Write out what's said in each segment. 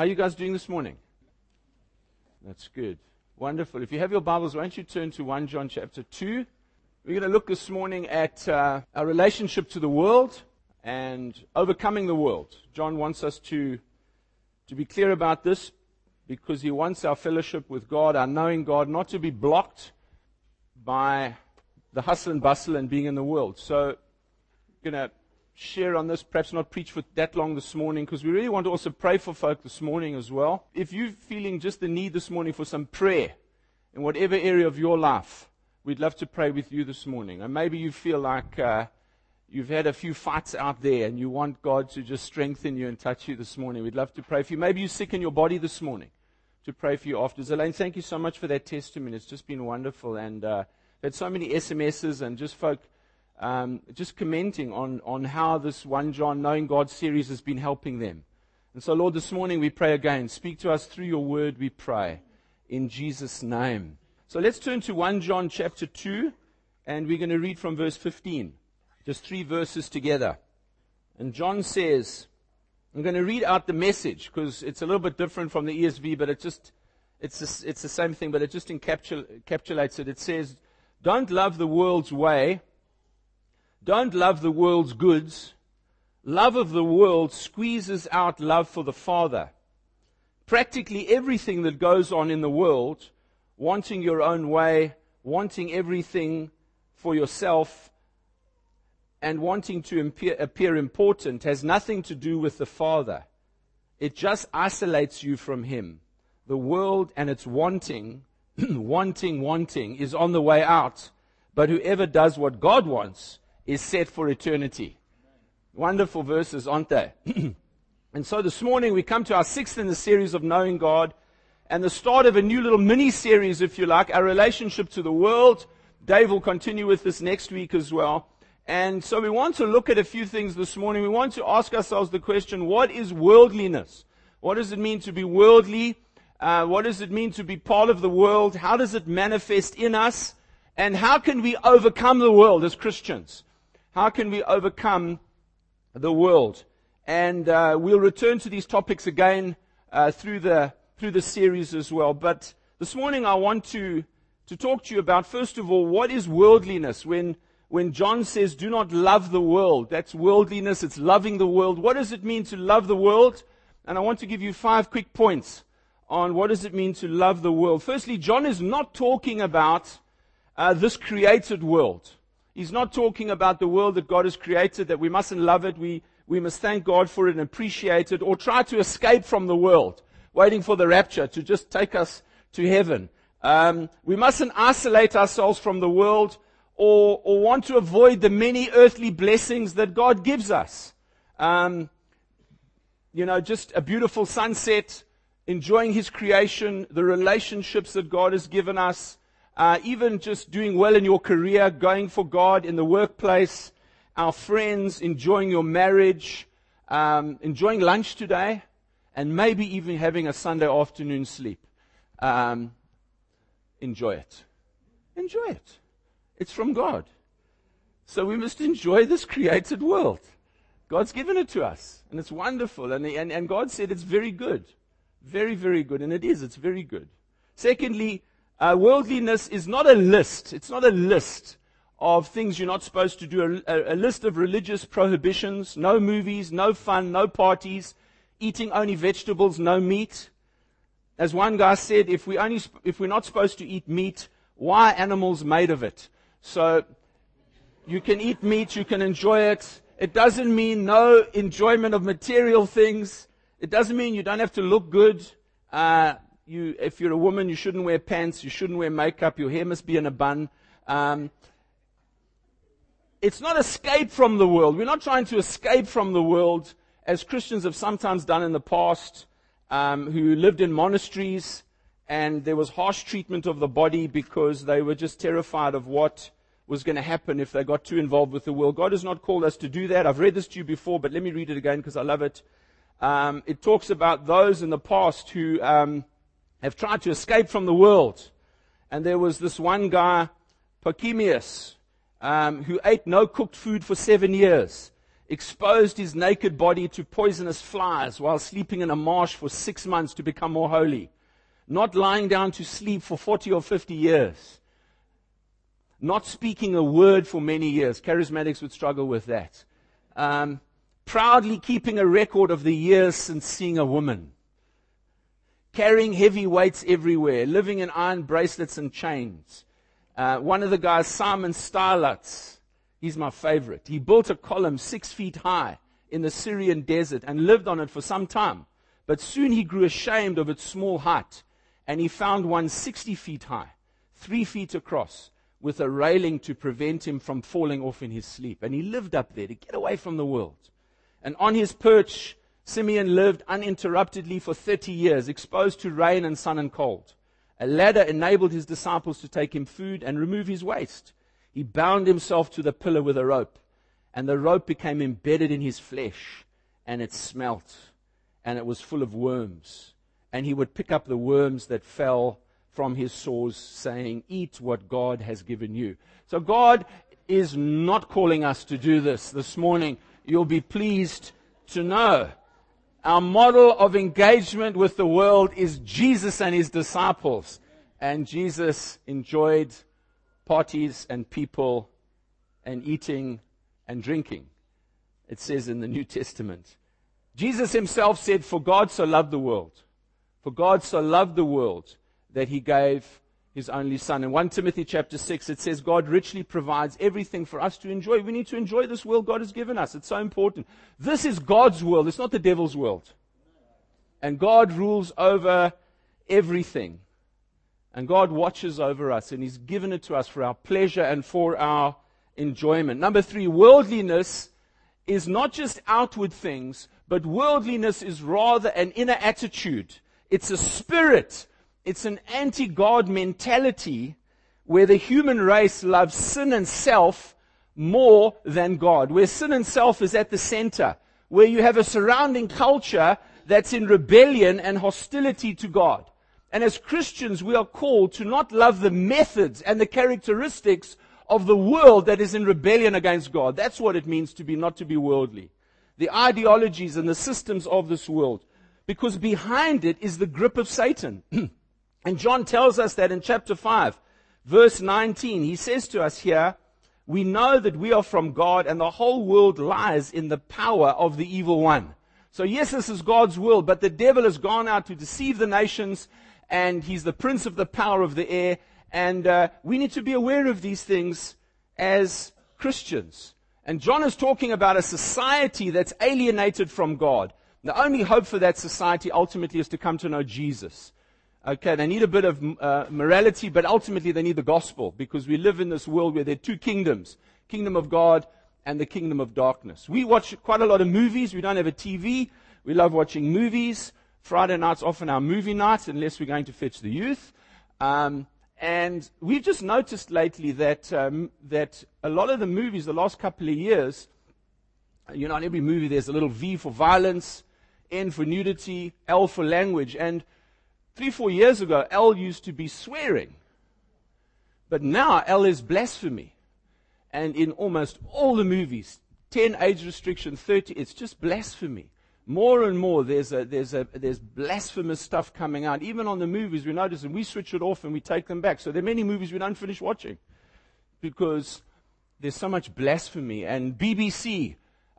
How are you guys doing this morning? That's good. Wonderful. If you have your Bibles, why don't you turn to 1 John chapter 2. We're going to look this morning at our relationship to the world and overcoming the world. John wants us to be clear about this because he wants our fellowship with God, our knowing God, not to be blocked by the hustle and bustle and being in the world. So I'm going to share on this, perhaps not preach for that long this morning, because we really want to also pray for folk this morning as well. If you're feeling just the need this morning for some prayer in whatever area of your life, we'd love to pray with you this morning. And maybe you feel like you've had a few fights out there and you want God to just strengthen you and touch you this morning. We'd love to pray for you. Maybe you're sick in your body this morning, to pray for you after. Elaine, thank you so much for that testimony. It's just been wonderful. And had so many SMSs and just folk just commenting on how this 1 John Knowing God series has been helping them. And so, Lord, this morning we pray again. Speak to us through your word, we pray, in Jesus' name. So let's turn to 1 John chapter 2, and we're going to read from verse 15. Just 3 verses together. And John says, I'm going to read out the Message, because it's a little bit different from the ESV, but it's the same thing, but it just encapsulates it. It says, don't love the world's way. Don't love the world's goods. Love of the world squeezes out love for the Father. Practically everything that goes on in the world, wanting your own way, wanting everything for yourself, and wanting to appear important, has nothing to do with the Father. It just isolates you from Him. The world and its wanting, wanting, is on the way out. But whoever does what God wants is set for eternity. Wonderful verses, aren't they? And so this morning we come to our 6th in the series of Knowing God, and the start of a new little mini-series, if you like, our relationship to the world. Dave will continue with this next week as well. And so we want to look at a few things this morning. We want to ask ourselves the question, what is worldliness? What does it mean to be worldly? What does it mean to be part of the world? How does it manifest in us? And how can we overcome the world as Christians? How can we overcome the world? And we'll return to these topics again through the series as well. But this morning I want to talk to you about, first of all, what is worldliness? When John says, do not love the world, that's worldliness, it's loving the world. What does it mean to love the world? And I want to give you 5 quick points on what does it mean to love the world. Firstly, John is not talking about this created world. He's not talking about the world that God has created, that we mustn't love it, we must thank God for it and appreciate it, or try to escape from the world, waiting for the rapture to just take us to heaven. We mustn't isolate ourselves from the world or want to avoid the many earthly blessings that God gives us. Just a beautiful sunset, enjoying His creation, the relationships that God has given us, even just doing well in your career, going for God in the workplace, our friends, enjoying your marriage, enjoying lunch today, and maybe even having a Sunday afternoon sleep. Enjoy it. Enjoy it. It's from God. So we must enjoy this created world. God's given it to us, and it's wonderful. And God said it's very good. Very, very good. And it is. It's very good. Secondly, worldliness is not a list. It's not a list of things you're not supposed to do, a list of religious prohibitions, no movies, no fun, no parties, eating only vegetables, no meat. As one guy said, if we're not supposed to eat meat, why are animals made of it? So you can eat meat, you can enjoy it. It doesn't mean no enjoyment of material things. It doesn't mean you don't have to look good. If you're a woman, you shouldn't wear pants, you shouldn't wear makeup, your hair must be in a bun. It's not escape from the world. We're not trying to escape from the world, as Christians have sometimes done in the past, who lived in monasteries, and there was harsh treatment of the body because they were just terrified of what was going to happen if they got too involved with the world. God has not called us to do that. I've read this to you before, but let me read it again because I love it. It talks about those in the past who have tried to escape from the world. And there was this one guy, Pachomius, who ate no cooked food for 7 years. exposed his naked body to poisonous flies while sleeping in a marsh for 6 months to become more holy, not lying down to sleep for 40 or 50 years, not speaking a word for many years. Charismatics would struggle with that. Proudly keeping a record of the years since seeing a woman, carrying heavy weights everywhere, living in iron bracelets and chains. One of the guys, Simon Stylatz, he's my favorite. He built a column 6 feet high in the Syrian desert and lived on it for some time. But soon he grew ashamed of its small height, and he found one 60 feet high, 3 feet across, with a railing to prevent him from falling off in his sleep. And he lived up there to get away from the world. And on his perch, Simeon lived uninterruptedly for 30 years, exposed to rain and sun and cold. A ladder enabled his disciples to take him food and remove his waste. He bound himself to the pillar with a rope, and the rope became embedded in his flesh, and it smelt, and it was full of worms. And he would pick up the worms that fell from his sores, saying, "Eat what God has given you." So God is not calling us to do this morning. You'll be pleased to know. Our model of engagement with the world is Jesus and his disciples. And Jesus enjoyed parties and people and eating and drinking. It says in the New Testament. Jesus himself said, "For God so loved the world." For God so loved the world that he gave his only Son. In 1 Timothy chapter 6, it says God richly provides everything for us to enjoy. We need to enjoy this world God has given us. It's so important. This is God's world. It's not the devil's world. And God rules over everything. And God watches over us, and he's given it to us for our pleasure and for our enjoyment. Number 3, worldliness is not just outward things, but worldliness is rather an inner attitude. It's a spirit. It's an anti-God mentality where the human race loves sin and self more than God, where sin and self is at the center, where you have a surrounding culture that's in rebellion and hostility to God. And as Christians, we are called to not love the methods and the characteristics of the world that is in rebellion against God. That's what it means to be, not to be worldly. The ideologies and the systems of this world. Because behind it is the grip of Satan. And John tells us that in chapter 5, verse 19, he says to us here, "We know that we are from God, and the whole world lies in the power of the evil one." So yes, this is God's world, but the devil has gone out to deceive the nations, and he's the prince of the power of the air, and we need to be aware of these things as Christians. And John is talking about a society that's alienated from God. The only hope for that society ultimately is to come to know Jesus. Okay, they need a bit of morality, but ultimately they need the gospel, because we live in this world where there are two kingdoms, kingdom of God and the kingdom of darkness. We watch quite a lot of movies. We don't have a TV. We love watching movies. Friday night's often our movie night, unless we're going to fetch the youth. And we've just noticed lately that that a lot of the movies the last couple of years, in every movie there's a little V for violence, N for nudity, L for language. And 3-4 years ago, L used to be swearing. But now L is blasphemy. And in almost all the movies, 10 age restriction, 30, it's just blasphemy. More and more there's blasphemous stuff coming out. Even on the movies we notice, and we switch it off and we take them back. So there are many movies we don't finish watching because there's so much blasphemy. And BBC,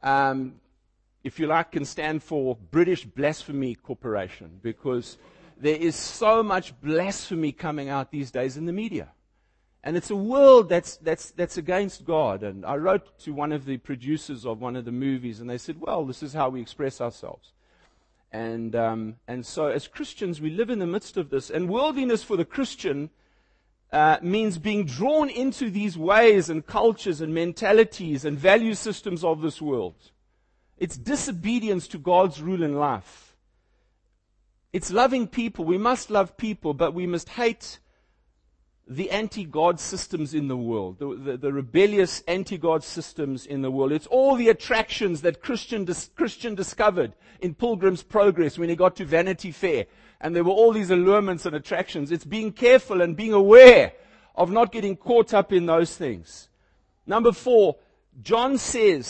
if you like, can stand for British Blasphemy Corporation, because there is so much blasphemy coming out these days in the media. And it's a world that's against God. And I wrote to one of the producers of one of the movies, and they said, well, this is how we express ourselves. And so as Christians, we live in the midst of this. And worldliness for the Christian means being drawn into these ways and cultures and mentalities and value systems of this world. It's disobedience to God's rule in life. It's loving people. We must love people, but we must hate the anti-God systems in the world, the rebellious anti-God systems in the world. It's all the attractions that Christian discovered in Pilgrim's Progress when he got to Vanity Fair. And there were all these allurements and attractions. It's being careful and being aware of not getting caught up in those things. Number 4, John says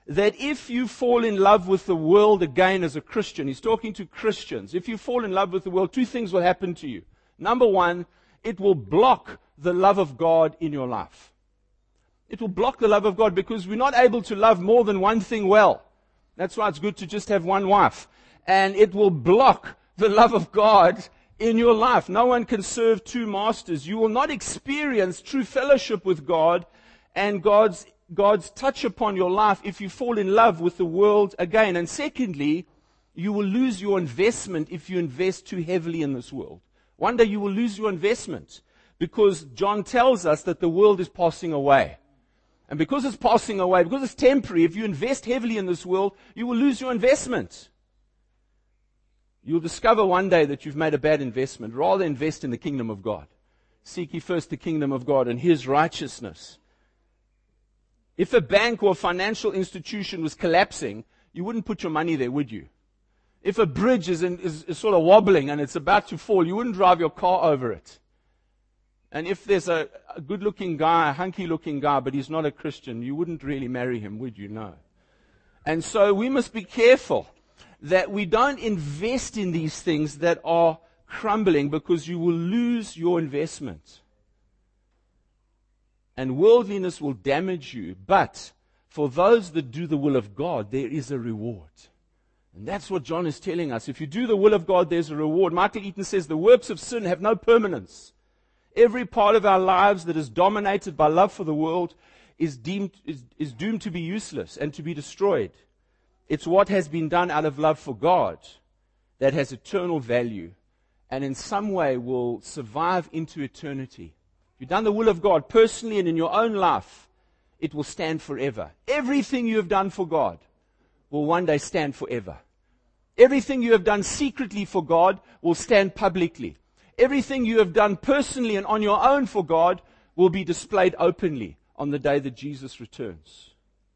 that if you fall in love with the world again as a Christian, he's talking to Christians, if you fall in love with the world, two things will happen to you. Number one, it will block the love of God in your life. It will block the love of God because we're not able to love more than one thing well. That's why it's good to just have one wife. And it will block the love of God in your life. No one can serve two masters. You will not experience true fellowship with God and God's touch upon your life if you fall in love with the world again. And secondly, you will lose your investment if you invest too heavily in this world. One day you will lose your investment because John tells us that the world is passing away. And because it's passing away, because it's temporary, if you invest heavily in this world, you will lose your investment. You'll discover one day that you've made a bad investment. Rather invest in the kingdom of God. Seek ye first the kingdom of God and His righteousness. If a bank or a financial institution was collapsing, you wouldn't put your money there, would you? If a bridge is sort of wobbling and it's about to fall, you wouldn't drive your car over it. And if there's a good-looking guy, a hunky-looking guy, but he's not a Christian, you wouldn't really marry him, would you? No. And so we must be careful that we don't invest in these things that are crumbling because you will lose your investment. And worldliness will damage you. But for those that do the will of God, there is a reward. And that's what John is telling us. If you do the will of God, there's a reward. Michael Eaton says the works of sin have no permanence. Every part of our lives that is dominated by love for the world is doomed to be useless and to be destroyed. It's what has been done out of love for God that has eternal value and in some way will survive into eternity. If you've done the will of God personally and in your own life, it will stand forever. Everything you have done for God will one day stand forever. Everything you have done secretly for God will stand publicly. Everything you have done personally and on your own for God will be displayed openly on the day that Jesus returns.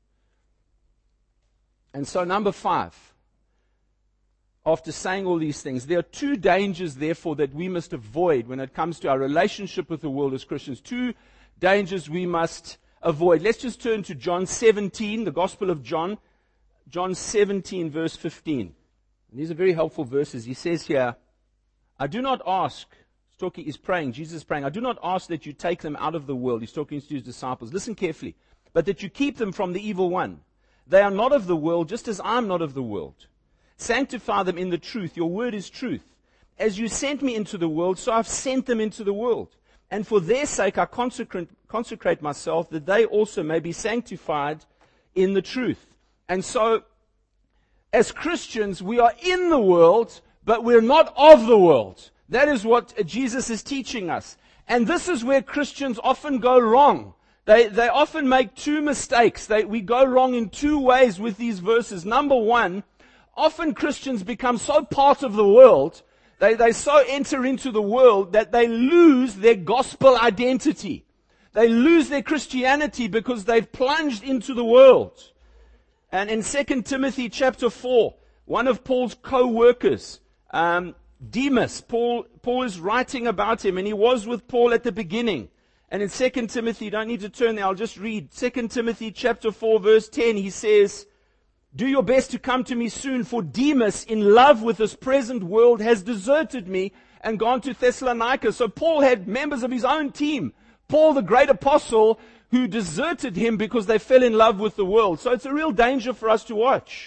And so number 5, after saying all these things, there are two dangers, therefore, that we must avoid when it comes to our relationship with the world as Christians. Two dangers we must avoid. Let's just turn to John 17, the Gospel of John. John 17, verse 15. And these are very helpful verses. He says here, I do not ask, he's praying, Jesus is praying, I do not ask that you take them out of the world. He's talking to his disciples. Listen carefully. But that you keep them from the evil one. They are not of the world, just as I'm not of the world. Sanctify them in the truth. Your word is truth. As you sent me into the world, so I've sent them into the world. And for their sake I consecrate myself, that they also may be sanctified in the truth. And so, as Christians, we are in the world, but we're not of the world. That is what Jesus is teaching us. And this is where Christians often go wrong. They often make two mistakes. We go wrong in two ways with these verses. Number one, often Christians become so part of the world, they so enter into the world that they lose their gospel identity. They lose their Christianity because they've plunged into the world. And in 2 Timothy chapter 4, one of Paul's co-workers, Demas, Paul is writing about him, and he was with Paul at the beginning. And in 2 Timothy, you don't need to turn there, I'll just read. 2 Timothy chapter 4, verse 10, he says, do your best to come to me soon, for Demas, in love with this present world, has deserted me and gone to Thessalonica. So Paul had members of his own team. Paul, the great apostle, who deserted him because they fell in love with the world. So it's a real danger for us to watch.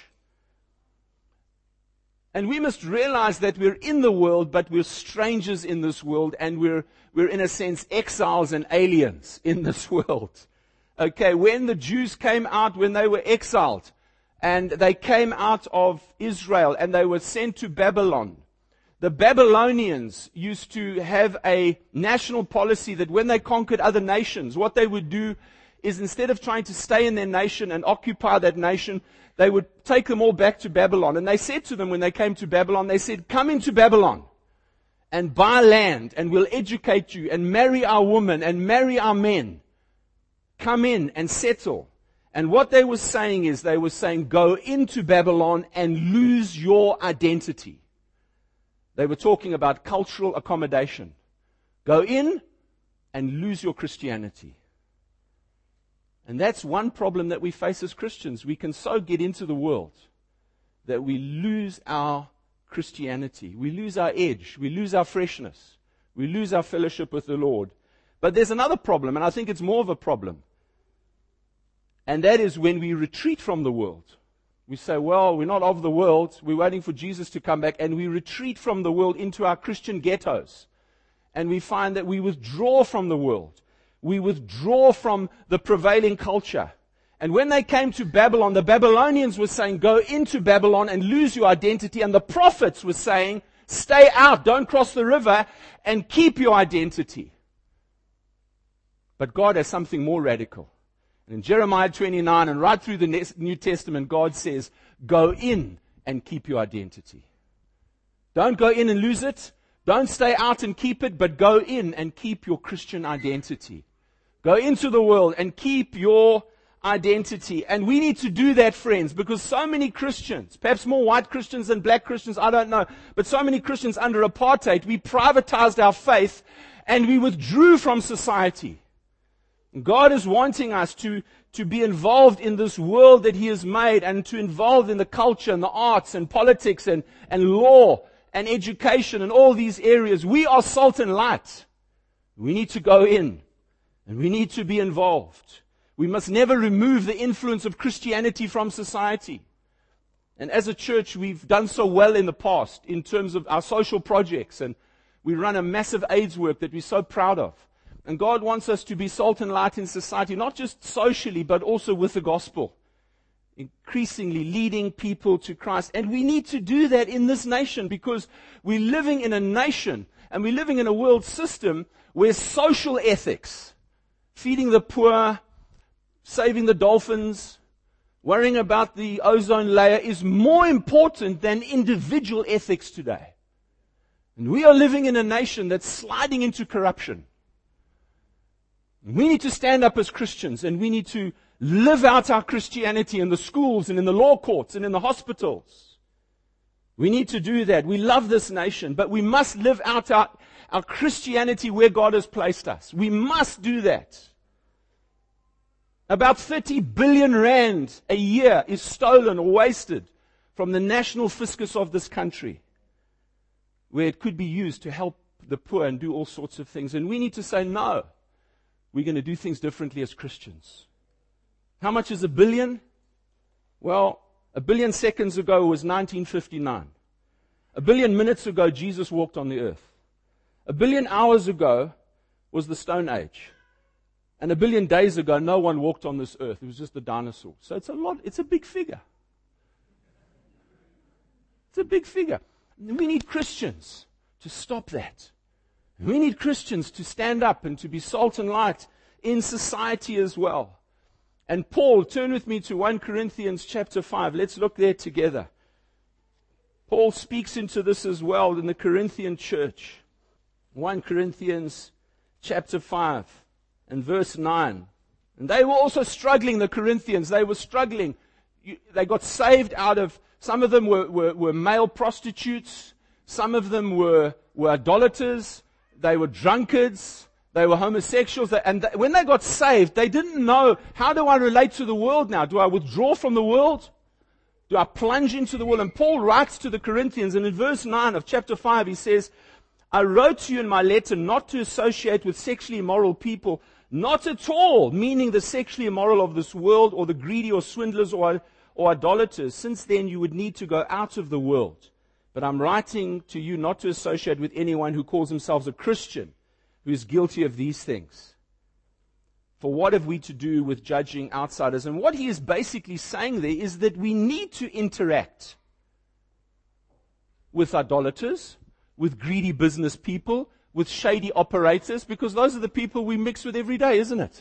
And we must realize that we're in the world, but we're strangers in this world, and we're in a sense exiles and aliens in this world. Okay, when the Jews came out, when they were exiled, and they came out of Israel, and they were sent to Babylon, the Babylonians used to have a national policy that when they conquered other nations, what they would do is instead of trying to stay in their nation and occupy that nation, they would take them all back to Babylon. And they said to them when they came to Babylon, they said, come into Babylon and buy land and we'll educate you and marry our women and marry our men. Come in and settle. And what they were saying is they were saying, go into Babylon and lose your identity. They were talking about cultural accommodation. Go in and lose your Christianity. And that's one problem that we face as Christians. We can so get into the world that we lose our Christianity. We lose our edge. We lose our freshness. We lose our fellowship with the Lord. But there's another problem, and I think it's more of a problem. And that is when we retreat from the world. We say, well, we're not of the world. We're waiting for Jesus to come back. And we retreat from the world into our Christian ghettos. And we find that we withdraw from the world. We withdraw from the prevailing culture. And when they came to Babylon, the Babylonians were saying, go into Babylon and lose your identity. And the prophets were saying, stay out, don't cross the river, and keep your identity. But God has something more radical. And in Jeremiah 29 and right through the New Testament, God says, go in and keep your identity. Don't go in and lose it. Don't stay out and keep it, but go in and keep your Christian identity. Go into the world and keep your identity. And we need to do that, friends, because so many Christians, perhaps more white Christians than black Christians, I don't know, but so many Christians under apartheid, we privatized our faith and we withdrew from society. God is wanting us to be involved in this world that He has made and to involve in the culture and the arts and politics and law and education and all these areas. We are salt and light. We need to go in and we need to be involved. We must never remove the influence of Christianity from society. And as a church, we've done so well in the past in terms of our social projects, and we run a massive AIDS work that we're so proud of. And God wants us to be salt and light in society, not just socially, but also with the gospel. Increasingly leading people to Christ. And we need to do that in this nation because we're living in a nation and we're living in a world system where social ethics, feeding the poor, saving the dolphins, worrying about the ozone layer is more important than individual ethics today. And we are living in a nation that's sliding into corruption. We need to stand up as Christians and we need to live out our Christianity in the schools and in the law courts and in the hospitals. We need to do that. We love this nation, but we must live out our Christianity where God has placed us. We must do that. About 30 billion rand a year is stolen or wasted from the national fiscus of this country, where it could be used to help the poor and do all sorts of things. And we need to say, no, we're going to do things differently as Christians. How much is a billion? Well, a billion seconds ago was 1959. A billion minutes ago, Jesus walked on the earth. A billion hours ago was the Stone Age. And a billion days ago, no one walked on this earth. It was just the dinosaurs. So it's a lot. It's a big figure. It's a big figure. We need Christians to stop that. We need Christians to stand up and to be salt and light in society as well. And Paul, turn with me to 1 Corinthians chapter 5. Let's look there together. Paul speaks into this as well in the Corinthian church. 1 Corinthians chapter 5 and verse 9. And they were also struggling, the Corinthians. They were struggling. They got saved out of, some of them were male prostitutes. Some of them were idolaters. They were drunkards. They were homosexuals. When they got saved, they didn't know, how do I relate to the world now? Do I withdraw from the world? Do I plunge into the world? And Paul writes to the Corinthians, and in verse 9 of chapter 5, he says, I wrote to you in my letter not to associate with sexually immoral people, not at all, meaning the sexually immoral of this world, or the greedy, or swindlers, or idolaters. Since then, you would need to go out of the world. But I'm writing to you not to associate with anyone who calls themselves a Christian, who is guilty of these things. For what have we to do with judging outsiders? And what he is basically saying there is that we need to interact with idolaters, with greedy business people, with shady operators, because those are the people we mix with every day, isn't it?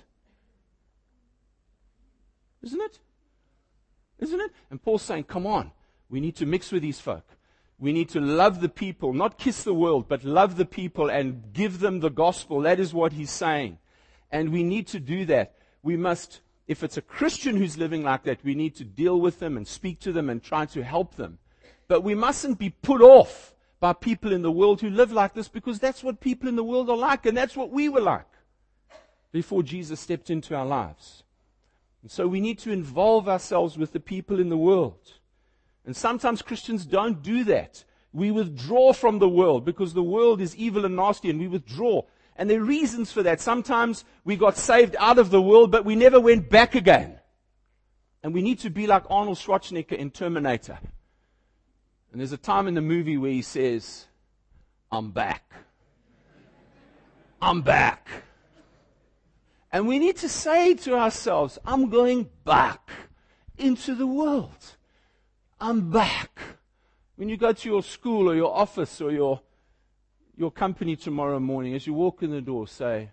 Isn't it? Isn't it? And Paul's saying, come on, we need to mix with these folk. We need to love the people, not kiss the world, but love the people and give them the gospel. That is what he's saying. And we need to do that. We must, if it's a Christian who's living like that, we need to deal with them and speak to them and try to help them. But we mustn't be put off by people in the world who live like this, because that's what people in the world are like, and that's what we were like before Jesus stepped into our lives. And so we need to involve ourselves with the people in the world. And sometimes Christians don't do that. We withdraw from the world because the world is evil and nasty, and we withdraw. And there are reasons for that. Sometimes we got saved out of the world, but we never went back again. And we need to be like Arnold Schwarzenegger in Terminator. And there's a time in the movie where he says, I'm back. I'm back. And we need to say to ourselves, I'm going back into the world. I'm back. When you go to your school or your office or your company tomorrow morning, as you walk in the door, say,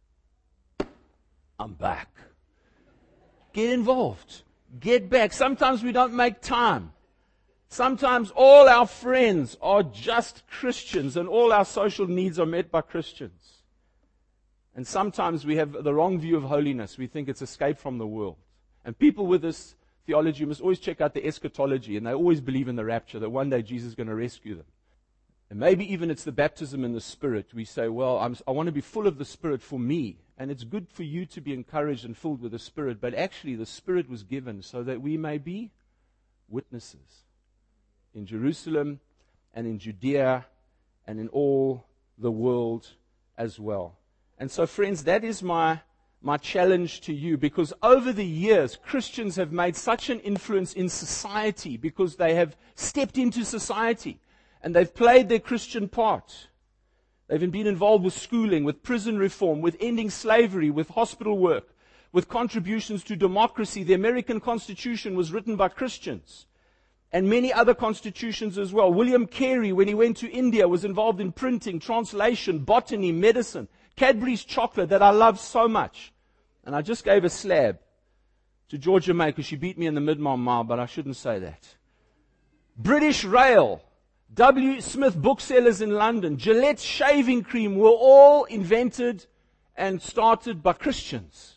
I'm back. Get involved. Get back. Sometimes we don't make time. Sometimes all our friends are just Christians and all our social needs are met by Christians. And sometimes we have the wrong view of holiness. We think it's escape from the world. And people with this theology must always check out the eschatology, and they always believe in the rapture, that one day Jesus is going to rescue them. And maybe even it's the baptism in the Spirit. We say, well, I want to be full of the Spirit for me. And it's good for you to be encouraged and filled with the Spirit. But actually the Spirit was given so that we may be witnesses in Jerusalem and in Judea and in all the world as well. And so, friends, that is my challenge to you, because over the years, Christians have made such an influence in society because they have stepped into society and they've played their Christian part. They've been involved with schooling, with prison reform, with ending slavery, with hospital work, with contributions to democracy. The American Constitution was written by Christians, and many other constitutions as well. William Carey, when he went to India, was involved in printing, translation, botany, medicine. Cadbury's chocolate that I love so much. And I just gave a slab to Georgia May because she beat me in the mid-mile, but I shouldn't say that. British Rail, W. Smith booksellers in London, Gillette shaving cream were all invented and started by Christians.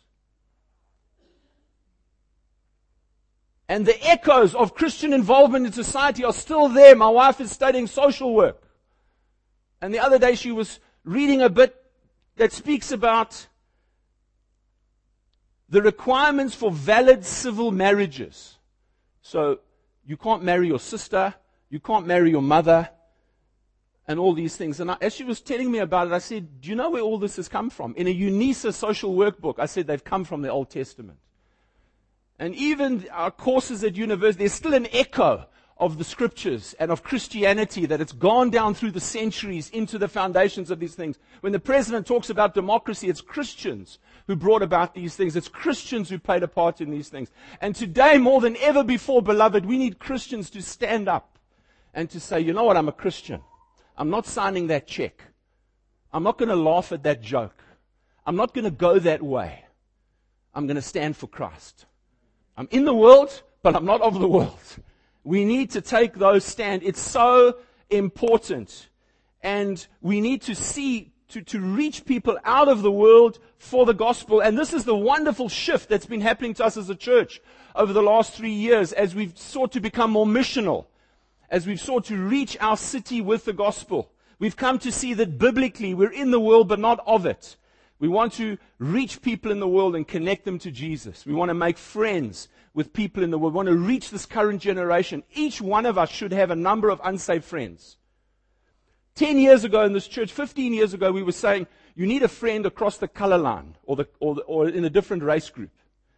And the echoes of Christian involvement in society are still there. My wife is studying social work. And the other day she was reading a bit that speaks about the requirements for valid civil marriages. So you can't marry your sister, you can't marry your mother, and all these things. And as she was telling me about it, I said, do you know where all this has come from? In a UNISA social workbook, I said they've come from the Old Testament. And even our courses at university, there's still an echo of the scriptures and of Christianity, that it's gone down through the centuries into the foundations of these things. When the president talks about democracy, it's Christians who brought about these things. It's Christians who played a part in these things. And today, more than ever before, beloved, we need Christians to stand up and to say, you know what, I'm a Christian. I'm not signing that check. I'm not going to laugh at that joke. I'm not going to go that way. I'm going to stand for Christ. I'm in the world, but I'm not of the world. We need to take those stand. It's so important. And we need to see, to reach people out of the world for the gospel. And this is the wonderful shift that's been happening to us as a church over the last 3 years as we've sought to become more missional, as we've sought to reach our city with the gospel. We've come to see that biblically we're in the world but not of it. We want to reach people in the world and connect them to Jesus. We want to make friends with people in the world. We want to reach this current generation. Each one of us should have a number of unsaved friends. 10 years ago in this church, 15 years ago, we were saying, you need a friend across the color line or in a different race group.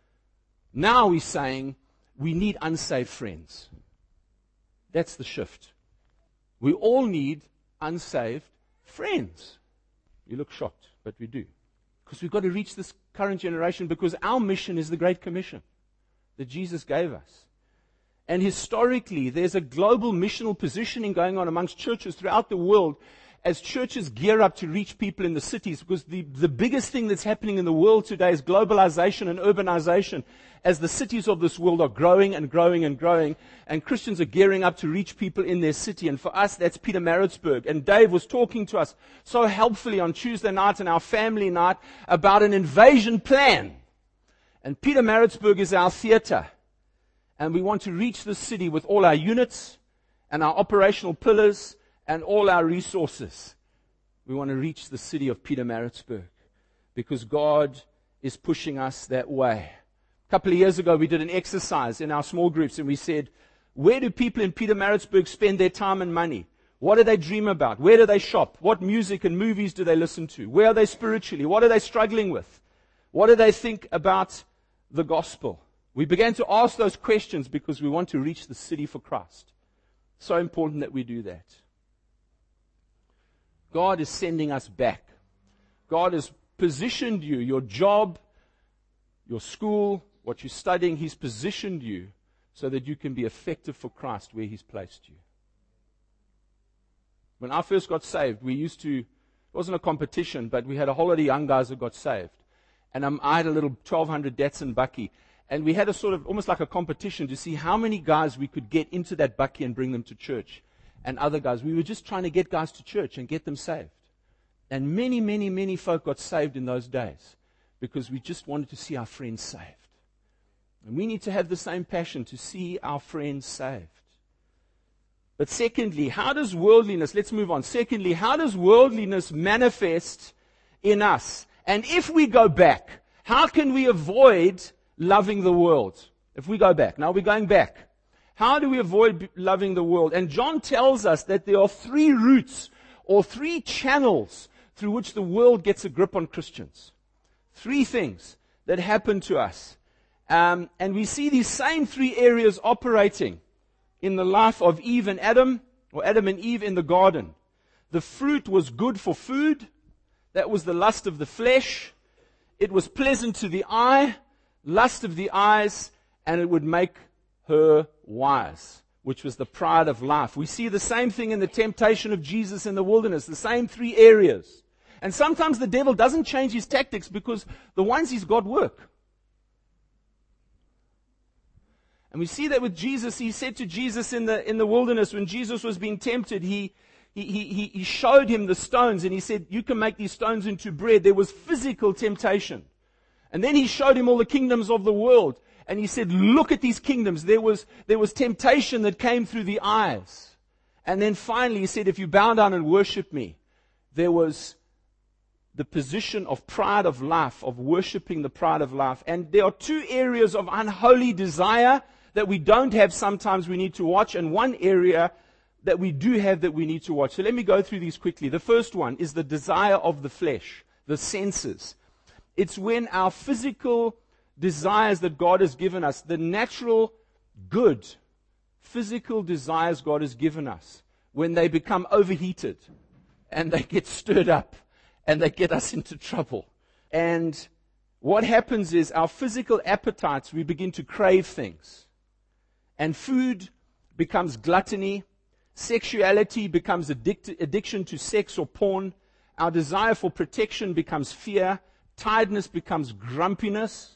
Now we're saying, we need unsaved friends. That's the shift. We all need unsaved friends. You look shocked, but we do. Because we've got to reach this current generation, because our mission is the Great Commission that Jesus gave us. And historically, there's a global missional positioning going on amongst churches throughout the world as churches gear up to reach people in the cities, because the biggest thing that's happening in the world today is globalization and urbanization, as the cities of this world are growing and growing and growing, and Christians are gearing up to reach people in their city. And for us, that's Pietermaritzburg. And Dave was talking to us so helpfully on Tuesday night and our family night about an invasion plan. And Pietermaritzburg is our theater. And we want to reach this city with all our units and our operational pillars and all our resources. We want to reach the city of Pietermaritzburg because God is pushing us that way. A couple of years ago, we did an exercise in our small groups, and we said, where do people in Pietermaritzburg spend their time and money? What do they dream about? Where do they shop? What music and movies do they listen to? Where are they spiritually? What are they struggling with? What do they think about the gospel? We began to ask those questions because we want to reach the city for Christ. So important that we do that. God is sending us back. God has positioned you, your job, your school, what you're studying, He's positioned you so that you can be effective for Christ where He's placed you. When I first got saved, it wasn't a competition, but we had a whole lot of young guys that got saved. And I had a little 1200 Datsun Bakkie. And we had a sort of, almost like a competition to see how many guys we could get into that Bakkie and bring them to church. And other guys, we were just trying to get guys to church and get them saved. And many, many, many folk got saved in those days because we just wanted to see our friends saved. And we need to have the same passion to see our friends saved. But secondly, how does worldliness, let's move on. Secondly, how does worldliness manifest in us? And if we go back, how can we avoid loving the world? If we go back, now we're going back. How do we avoid loving the world? And John tells us that there are 3 routes or 3 channels through which the world gets a grip on Christians. 3 things that happen to us. And we see these same 3 areas operating in the life of Eve and Adam, or Adam and Eve in the garden. The fruit was good for food. That was the lust of the flesh. It was pleasant to the eye, lust of the eyes, and it would make her wise, which was the pride of life. We see the same thing in the temptation of Jesus in the wilderness, the same 3 areas. And sometimes the devil doesn't change his tactics because the ones he's got work. And we see that with Jesus. He said to Jesus in the wilderness, when Jesus was being tempted, he showed him the stones and he said, you can make these stones into bread. There was physical temptation. And then he showed him all the kingdoms of the world. And he said, look at these kingdoms. There was temptation that came through the eyes. And then finally he said, if you bow down and worship me, there was the position of pride of life, of worshiping the pride of life. And there are 2 areas of unholy desire that we don't have sometimes we need to watch, and 1 area that we do have that we need to watch. So let me go through these quickly. The first one is the desire of the flesh, the senses. It's when our physical desires that God has given us, the natural good physical desires God has given us, when they become overheated and they get stirred up and they get us into trouble. And what happens is our physical appetites, we begin to crave things. And food becomes gluttony. Sexuality becomes addiction to sex or porn. Our desire for protection becomes fear. Tiredness becomes grumpiness.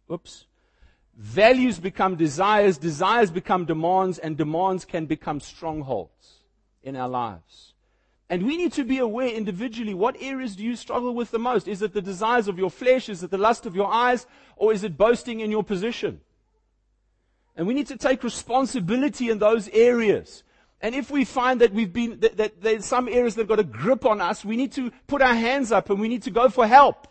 Values become desires. Desires become demands. And demands can become strongholds in our lives. And we need to be aware individually, what areas do you struggle with the most? Is it the desires of your flesh? Is it the lust of your eyes? Or is it boasting in your position? And we need to take responsibility in those areas. And if we find that that there's some areas that have got a grip on us, we need to put our hands up and we need to go for help.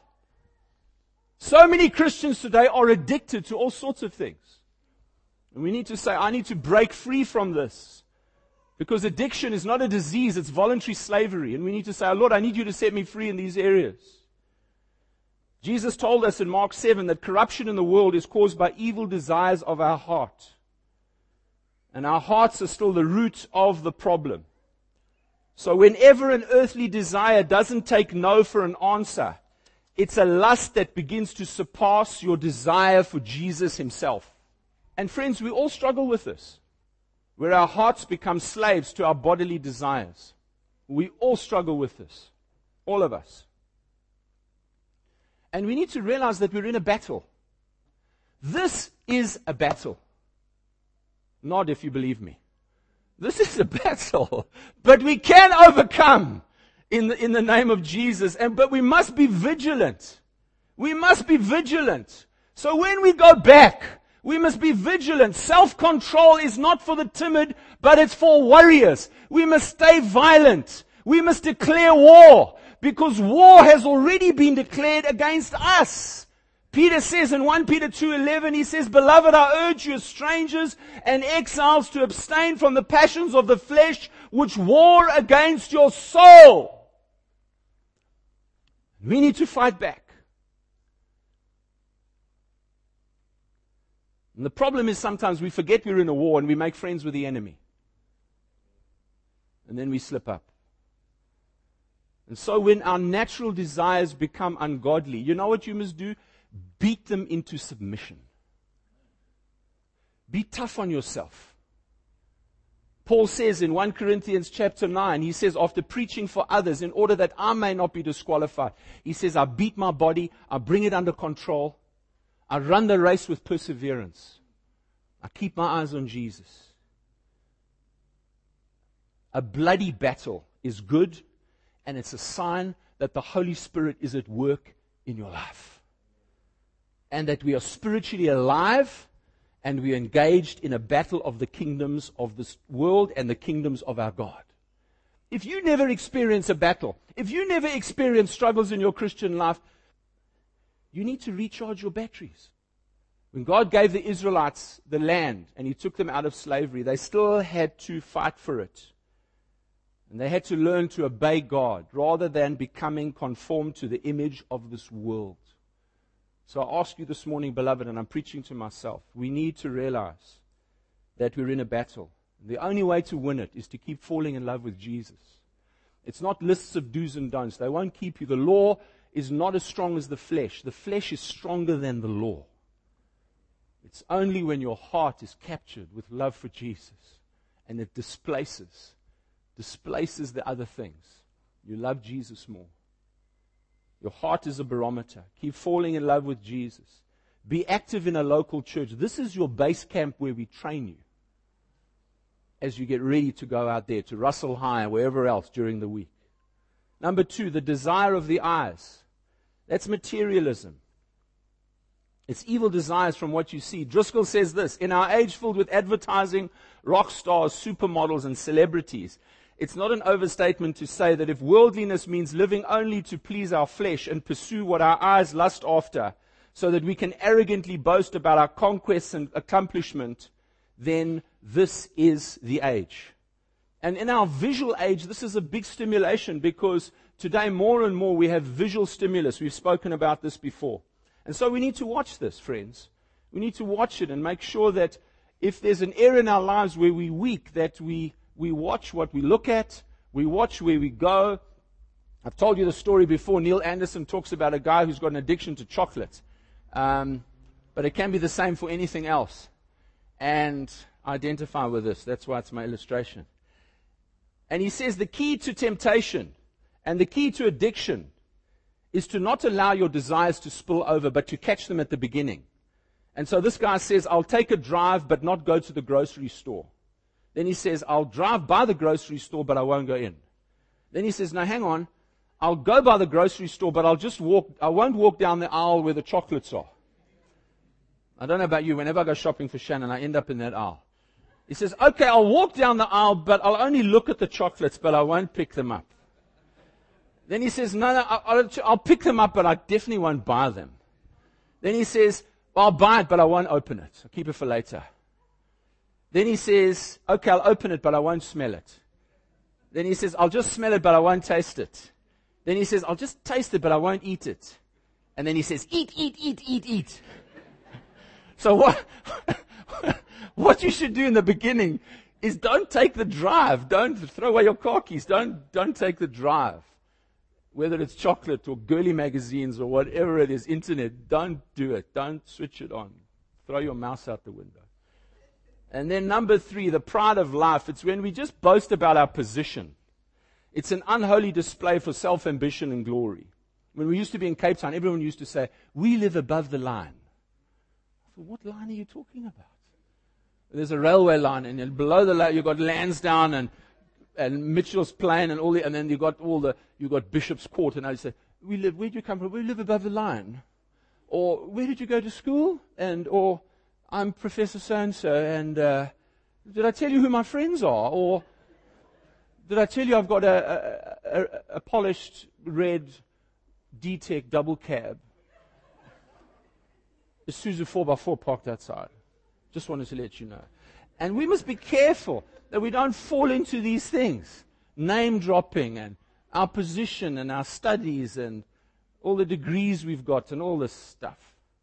So many Christians today are addicted to all sorts of things. And we need to say, I need to break free from this. Because addiction is not a disease, it's voluntary slavery. And we need to say, oh, Lord, I need you to set me free in these areas. Jesus told us in Mark 7 that corruption in the world is caused by evil desires of our heart. And our hearts are still the root of the problem. So whenever an earthly desire doesn't take no for an answer, it's a lust that begins to surpass your desire for Jesus Himself. And friends, we all struggle with this, where our hearts become slaves to our bodily desires. We all struggle with this. All of us. And we need to realize that we're in a battle. This is a battle. Not if you believe me. This is a battle. But we can overcome in the name of Jesus. But we must be vigilant. We must be vigilant. So when we go back, we must be vigilant. Self-control is not for the timid, but it's for warriors. We must stay violent. We must declare war, because war has already been declared against us. Peter says in 1 Peter 2:11, he says, "Beloved, I urge you as strangers and exiles to abstain from the passions of the flesh which war against your soul." We need to fight back. And the problem is sometimes we forget we're in a war and we make friends with the enemy. And then we slip up. And so when our natural desires become ungodly, you know what you must do? Beat them into submission. Be tough on yourself. Paul says in 1 Corinthians chapter 9, he says, after preaching for others, in order that I may not be disqualified, he says, I beat my body, I bring it under control, I run the race with perseverance. I keep my eyes on Jesus. A bloody battle is good, and it's a sign that the Holy Spirit is at work in your life. And that we are spiritually alive, and we are engaged in a battle of the kingdoms of this world and the kingdoms of our God. If you never experience a battle, if you never experience struggles in your Christian life, you need to recharge your batteries. When God gave the Israelites the land and He took them out of slavery, they still had to fight for it. And they had to learn to obey God rather than becoming conformed to the image of this world. So I ask you this morning, beloved, and I'm preaching to myself, we need to realize that we're in a battle. The only way to win it is to keep falling in love with Jesus. It's not lists of do's and don'ts. They won't keep you. The law is not as strong as the flesh. The flesh is stronger than the law. It's only when your heart is captured with love for Jesus and it displaces the other things. You love Jesus more. Your heart is a barometer. Keep falling in love with Jesus. Be active in a local church. This is your base camp where we train you as you get ready to go out there to Russell High or wherever else during the week. Number 2, the desire of the eyes. That's materialism. It's evil desires from what you see. Driscoll says this, in our age filled with advertising, rock stars, supermodels, and celebrities, it's not an overstatement to say that if worldliness means living only to please our flesh and pursue what our eyes lust after, so that we can arrogantly boast about our conquests and accomplishment, then this is the age. And in our visual age, this is a big stimulation because today more and more we have visual stimulus. We've spoken about this before. And so we need to watch this, friends. We need to watch it and make sure that if there's an area in our lives where we're weak, that we watch what we look at, we watch where we go. I've told you the story before. Neil Anderson talks about a guy who's got an addiction to chocolate. But it can be the same for anything else. And I identify with this. That's why it's my illustration. And he says the key to temptation and the key to addiction is to not allow your desires to spill over, but to catch them at the beginning. And so this guy says, I'll take a drive, but not go to the grocery store. Then he says, I'll drive by the grocery store, but I won't go in. Then he says, no, hang on. I'll go by the grocery store, but I won't walk down the aisle where the chocolates are. I don't know about you. Whenever I go shopping for Shannon, I end up in that aisle. He says, okay, I'll walk down the aisle, but I'll only look at the chocolates, but I won't pick them up. Then he says, no, I'll pick them up, but I definitely won't buy them. Then he says, well, I'll buy it, but I won't open it. I'll keep it for later. Then he says, okay, I'll open it, but I won't smell it. Then he says, I'll just smell it, but I won't taste it. Then he says, I'll just taste it, but I won't eat it. And then he says, eat. So what you should do in the beginning is don't take the drive. Don't throw away your car keys. Don't take the drive. Whether it's chocolate or girly magazines or whatever it is, internet, don't do it. Don't switch it on. Throw your mouse out the window. And then number 3, the pride of life. It's when we just boast about our position. It's an unholy display for self-ambition and glory. When we used to be in Cape Town, everyone used to say, we live above the line. I thought, what line are you talking about? There's a railway line, and then below the line you've got Lansdowne and Mitchell's Plain and all the, and then you've got Bishop's Court, and I say, where do you come from? We live above the line. Or where did you go to school? Or I'm Professor so-and-so, and did I tell you who my friends are? Or did I tell you I've got a polished red D-Tech double cab? Isuzu 4x4 parked outside. Just wanted to let you know. And we must be careful that we don't fall into these things. Name dropping and our position and our studies and all the degrees we've got and all this stuff.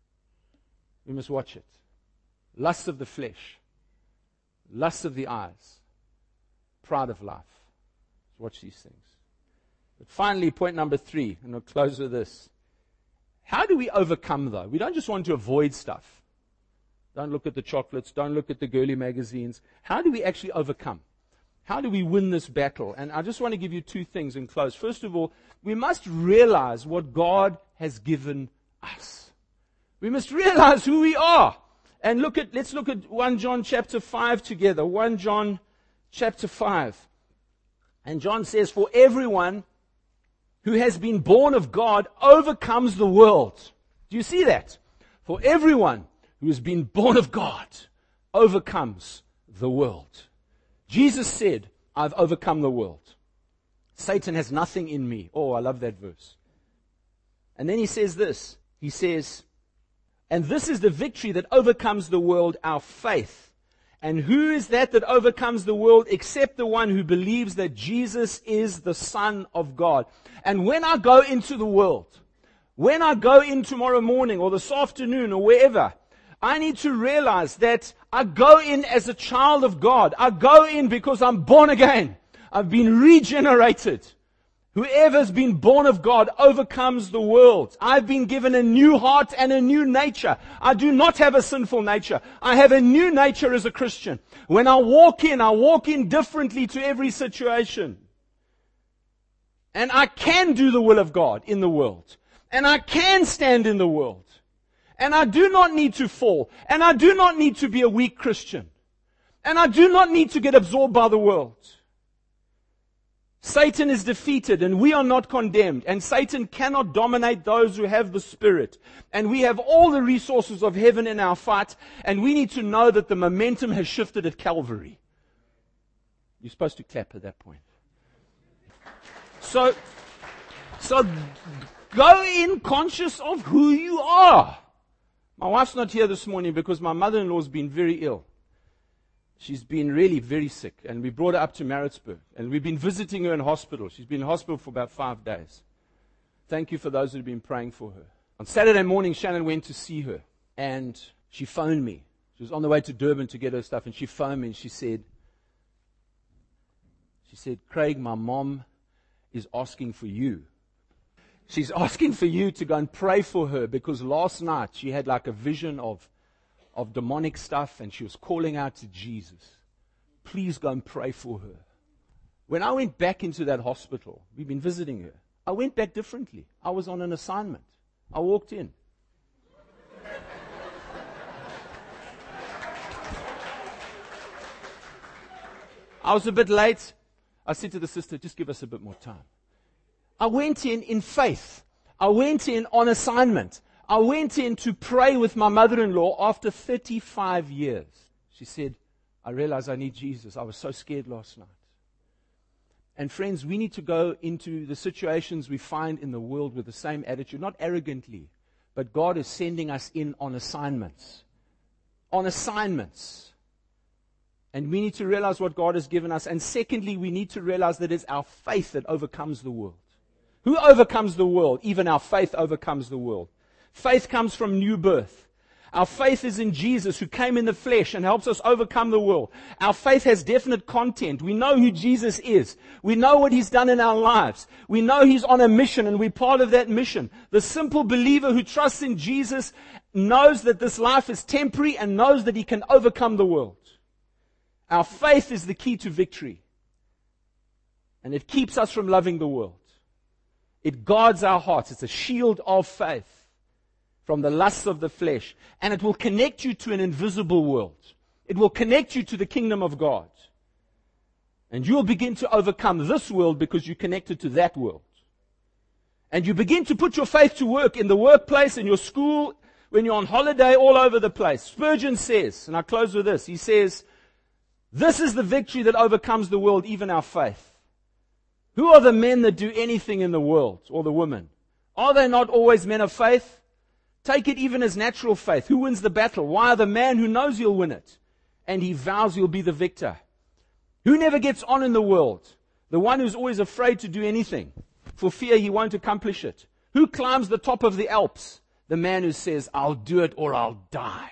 We must watch it. Lust of the flesh. Lust of the eyes. Pride of life. Let's watch these things. But finally, point number 3, and I'll close with this. How do we overcome, though? We don't just want to avoid stuff. Don't look at the chocolates. Don't look at the girly magazines. How do we actually overcome? How do we win this battle? And I just want to give you 2 things and close. First of all, we must realize what God has given us. We must realize who we are. And let's look at 1 John chapter 5 together. 1 John chapter 5. And John says, for everyone who has been born of God overcomes the world. Do you see that? For everyone who has been born of God overcomes the world. Jesus said, I've overcome the world. Satan has nothing in me. Oh, I love that verse. And then he says this. He says, and this is the victory that overcomes the world, our faith. And who is that overcomes the world except the one who believes that Jesus is the Son of God? And when I go into the world, when I go in tomorrow morning or this afternoon or wherever, I need to realize that I go in as a child of God. I go in because I'm born again. I've been regenerated. Whoever's been born of God overcomes the world. I've been given a new heart and a new nature. I do not have a sinful nature. I have a new nature as a Christian. When I walk in differently to every situation. And I can do the will of God in the world. And I can stand in the world. And I do not need to fall. And I do not need to be a weak Christian. And I do not need to get absorbed by the world. Satan is defeated and we are not condemned. And Satan cannot dominate those who have the Spirit. And we have all the resources of heaven in our fight. And we need to know that the momentum has shifted at Calvary. You're supposed to clap at that point. So go in conscious of who you are. My wife's not here this morning because my mother-in-law's been very ill. She's been really very sick, and we brought her up to Maritzburg, and we've been visiting her in hospital. She's been in hospital for about 5 days. Thank you for those who have been praying for her. On Saturday morning, Shannon went to see her, and she phoned me. She was on the way to Durban to get her stuff, and she phoned me, and she said, Craig, my mom is asking for you. She's asking for you to go and pray for her, because last night she had like a vision of demonic stuff, and she was calling out to Jesus. Please go and pray for her. When I went back into that hospital, we've been visiting her, I went back differently. I was on an assignment. I walked in. I was a bit late. I said to the sister, just give us a bit more time. I went in faith. I went in on assignment. I went in to pray with my mother-in-law after 35 years. She said, I realize I need Jesus. I was so scared last night. And friends, we need to go into the situations we find in the world with the same attitude, not arrogantly, but God is sending us in on assignments. On assignments. And we need to realize what God has given us. And secondly, we need to realize that it's our faith that overcomes the world. Who overcomes the world? Even our faith overcomes the world. Faith comes from new birth. Our faith is in Jesus, who came in the flesh and helps us overcome the world. Our faith has definite content. We know who Jesus is. We know what He's done in our lives. We know He's on a mission, and we're part of that mission. The simple believer who trusts in Jesus knows that this life is temporary and knows that he can overcome the world. Our faith is the key to victory. And it keeps us from loving the world. It guards our hearts. It's a shield of faith from the lusts of the flesh. And it will connect you to an invisible world. It will connect you to the kingdom of God. And you'll begin to overcome this world because you're connected to that world. And you begin to put your faith to work in the workplace, in your school, when you're on holiday, all over the place. Spurgeon says, and I close with this, he says, this is the victory that overcomes the world, even our faith. Who are the men that do anything in the world, or the women? Are they not always men of faith? Take it even as natural faith. Who wins the battle? Why? The man who knows he'll win it, and he vows he'll be the victor. Who never gets on in the world? The one who's always afraid to do anything, for fear he won't accomplish it. Who climbs the top of the Alps? The man who says, I'll do it or I'll die.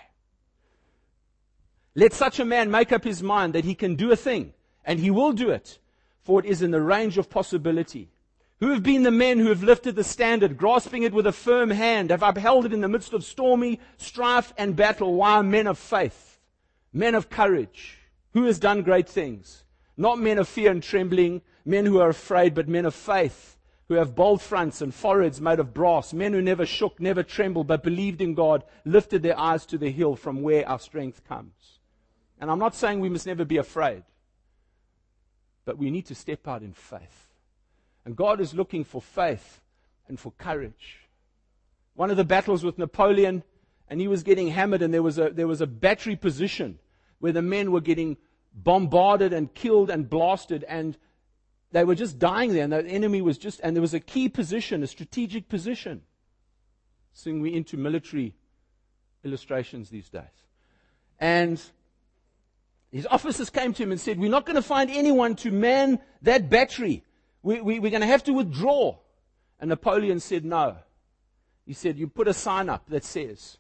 Let such a man make up his mind that he can do a thing, and he will do it, for it is in the range of possibility. Who have been the men who have lifted the standard, grasping it with a firm hand, have upheld it in the midst of stormy strife and battle? Why? Men of faith, men of courage. Who has done great things? Not men of fear and trembling, men who are afraid, but men of faith, who have bold fronts and foreheads made of brass, men who never shook, never trembled, but believed in God, lifted their eyes to the hill from where our strength comes. And I'm not saying we must never be afraid, but we need to step out in faith. And God is looking for faith and for courage. One of the battles with Napoleon, and he was getting hammered, and there was a battery position where the men were getting bombarded and killed and blasted, and they were just dying there, and the enemy was just, and there was a key position, a strategic position. Seeing we into military illustrations these days. And his officers came to him and said, we're not going to find anyone to man that battery. We're going to have to withdraw. And Napoleon said, no. He said, you put a sign up that says,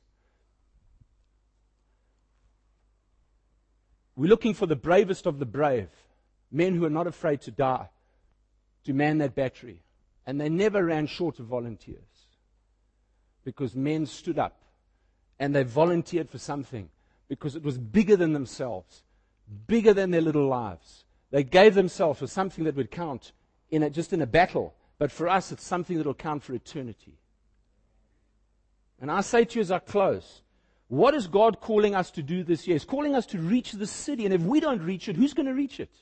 we're looking for the bravest of the brave, men who are not afraid to die, to man that battery. And they never ran short of volunteers, because men stood up and they volunteered for something, because it was bigger than themselves, bigger than their little lives. They gave themselves for something that would count just in a battle. But for us, it's something that will count for eternity. And I say to you as I close, what is God calling us to do this year? He's calling us to reach the city. And if we don't reach it, who's going to reach it?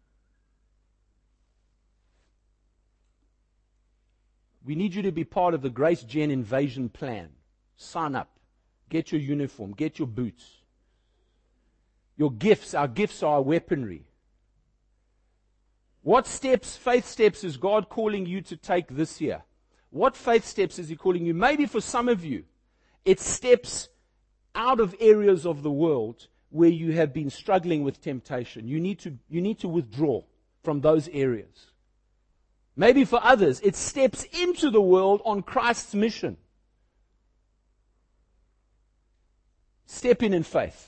We need you to be part of the Grace Gen invasion plan. Sign up. Get your uniform. Get your boots. Your gifts. Our gifts are our weaponry. What steps, faith steps, is God calling you to take this year? What faith steps is He calling you? Maybe for some of you, it's steps out of areas of the world where you have been struggling with temptation. You need to withdraw from those areas. Maybe for others, it's steps into the world on Christ's mission. Step in faith.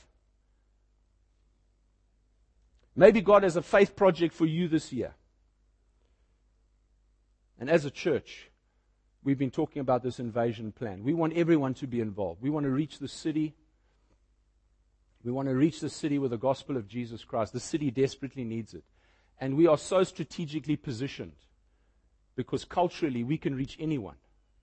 Maybe God has a faith project for you this year. And as a church, we've been talking about this invasion plan. We want everyone to be involved. We want to reach the city. We want to reach the city with the gospel of Jesus Christ. The city desperately needs it. And we are so strategically positioned because culturally we can reach anyone.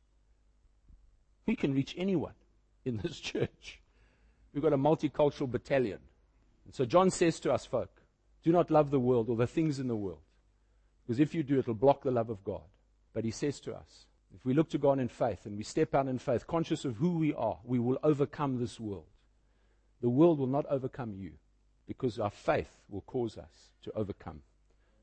We can reach anyone in this church. We've got a multicultural battalion. And so John says to us, folk, do not love the world or the things in the world. Because if you do, it will block the love of God. But he says to us, if we look to God in faith and we step out in faith, conscious of who we are, we will overcome this world. The world will not overcome you, because our faith will cause us to overcome.